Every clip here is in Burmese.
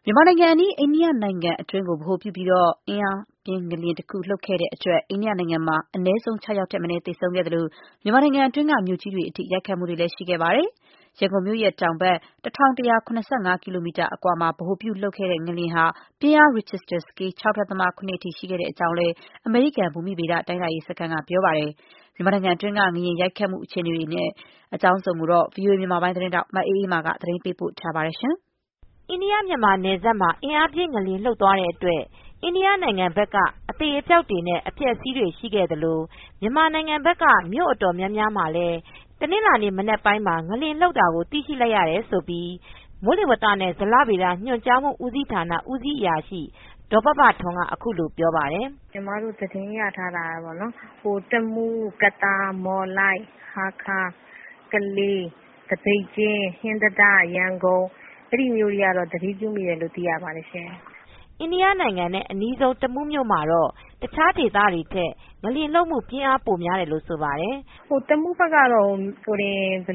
မြန်မာနိုင်ငံအနီး အိန္ဒိယနိုင်ငံအတွင်းကိုဗဟိုပြုပြီး အင်အားပြင်းငလျင်တခုလှုပ်ခဲ့တဲ့အတွက် အိန္ဒိယနိုင်ငံမှာ အနည်းဆုံး 6 ယောက်ထက်မနည်းသေဆုံးခဲ့သလို မြန်မာနိုင်ငံအတွင်းက မြို့ကြီးတွေအထိ ရိုက်ခတ်မှုတွေလည်းရှိခဲ့ပါတယ်။ ရန်ကုန်မြို့ရဲ့တောင်ဘက် 1175 ကီလိုမီတာအကွာမှာ ဗဟိုပြုလှုပ်ခဲ့တဲ့ငလျင်ဟာ ပြင်းအား Richter scale 6.7 အထိရှိခဲ့ကြောင်းလည်း အမေရိကန်ဘူမိဗေဒတိုင်းတာရေးစခန်းကပြောပါတယ်။ မြန်မာနိုင်ငံအတွင်းက ငလျင်ရိုက်ခတ်မှုအခြေအနေတွေနဲ့ ဗွီအိုအေမြန်မာပိုင်းသတင်းထောက် မအေးအေးမာကသတင်းပေးပို့ထားပါတယ်။အိန္ဒိယမြန်မာနယ်စပ်မှာ အင်အားပြင်းငလျင်လှုပ်သွားတဲ့အတွက် အိန္ဒိယနိုင်ငံဘက်က အသေအပျောက်တွေနဲ့ အပျက်အစီးတွေရှိခဲ့သလို မြန်မာနိုင်ငံဘက်က မြို့အတော်များများမှာလည်း တနင်္လာနေ့မနက်ပိုင်းမှာ ငလျင်လှုပ်တာကိုသိရှိလိုက်ရတယ်လို့ မိုးလေဝသနဲ့ ဇလဗေဒညွှန်ကြားမှုဦးစီးဌာန ဦးစီးအရာရှိ ဒေါ်ပပထွန်းက အခုလိုပြောပါတယ်။ "ကျမတို့သတင်းရထားတာကတော့ တမူး၊ ကသား၊ မော်လိုက်၊ ဟားခါး၊ ကလေး၊ သပိတ်ကျင်း၊ ဟင်္သာတ၊ ရန်ကုန် အဲဒီမြို့တွေကတော့သတိပြုမိတယ်လို့သိရပါတယ်ရှင့်။ " အိန္ဒိယနိုင်ငံနဲ့အနီးဆုံး တမူးမြို့မှာတော့ တခြားဒေသတွေထက် ငလျင်လှုပ်မှုပြင်းအားပိုများတယ်လို့ဆိုပါတယ်။ "တမူးဘက်ကတော့ မြေငလျင်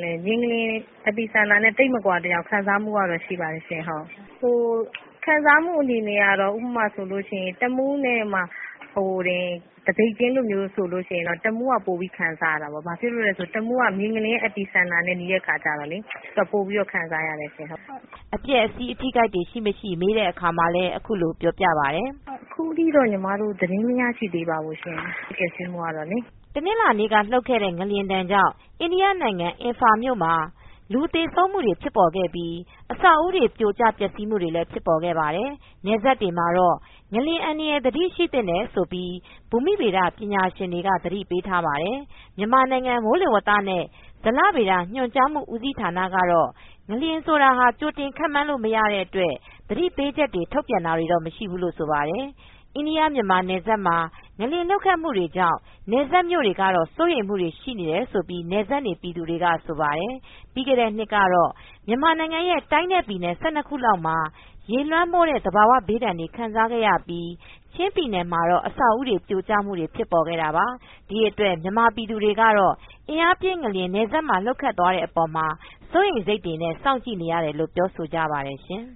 Epicenter နဲ့သိပ်မကွာသလောက်ခံစားမှုကတော့ရှိပါတယ်ရှင့်။ ခံစားမှုအနေနဲ့ကတော့ ဥပမာဆိုရင် တမူးနဲ့သပိတ်ကျင်းလိုမျိုးဆိုရင်တော့ တမူးကပိုပြီးခံစားရတာပေါ့။ ဘာဖြစ်လို့လဲဆိုတော့ တမူးကမြေငလျင် Epicenter နဲ့နီးတဲ့အခါကျတော့ ပိုပြီးခံစားရတယ်ရှင့်။ " အပျက်အစီးအထိအခိုက်တွေရှိမရှိမေးတဲ့အခါမှာလည်း အခုလိုပြောပြပါတယ်။ "အခုထိတော့ညီမတို့သတင်းမရရှိသေးပါဘူးရှင့်။ ပျက်စီးမှုကတော့လေ။ " တနင်္လာနေ့ကလှုပ်ခဲ့တဲ့ငလျင်ဒဏ်ကြောင့် အိန္ဒိယနိုင်ငံ အင်ဖာမြို့မှာ လူသေဆုံးမှုတွေဖြစ်ပေါ်ခဲ့ပြီး အဆောက်အဦးတွေပြိုကျပျက်စီးမှုတွေလည်းဖြစ်ပေါ်ခဲ့ပါတယ်။ နယ်စပ်တွေမှာတော့ ငလျင်အန္တရာယ်သတိရှိသင့်တယ်လို့ ဘူမိဗေဒပညာရှင်တွေက သတိပေးထားပါတယ်။ မြန်မာနိုင်ငံမိုးလေဝသနဲ့ ဇလဗေဒညွှန်ကြားမှုဦးစီးဌာနကတော့ ငလျင်ဆိုတာ ကြိုတင်ခန့်မှန်းလို့မရတဲ့အတွက် သတိပေးချက်တွေထုတ်ပြန်တာတော့မရှိဘူးလို့ဆိုပါတယ်။ အိန္ဒိယမြန်မာနယ်စပ်မှာ ငလျင်လှုပ်ခတ်မှုတွေကြောင့် နယ်စပ်မြို့တွေကတော့ စိုးရိမ်မှုတွေရှိနေတယ်လို့ နယ်စပ်နေပြည်သူတွေကဆိုပါတယ်။ ပြီးခဲ့တဲ့နှစ်ကတော့ မြန်မာနိုင်ငံရဲ့တိုင်းနဲ့ပြည်နယ် ၁၂ ခုလောက်မှာ ရေလွှမ်းမိုးတဲ့ သဘာဝဘေးဒဏ်တွေခံစားခဲ့ရပြီး ချင်းပြည်နယ်မှာတော့ အဆောက်အဦးတွေပြိုကျမှုတွေဖြစ်ပေါ်ခဲ့တာပါ။ ဒီအတွက်မြန်မာပြည်သူတွေကတော့ အင်အားပြင်းငလျင်နယ်စပ်မှာလှုပ်ခတ်သွားတဲ့အပေါ်မှာ စိုးရိမ်စိတ်တွေနဲ့စောင့်ကြည့်နေရတယ်လို့ပြောဆိုကြပါတယ်ရှင်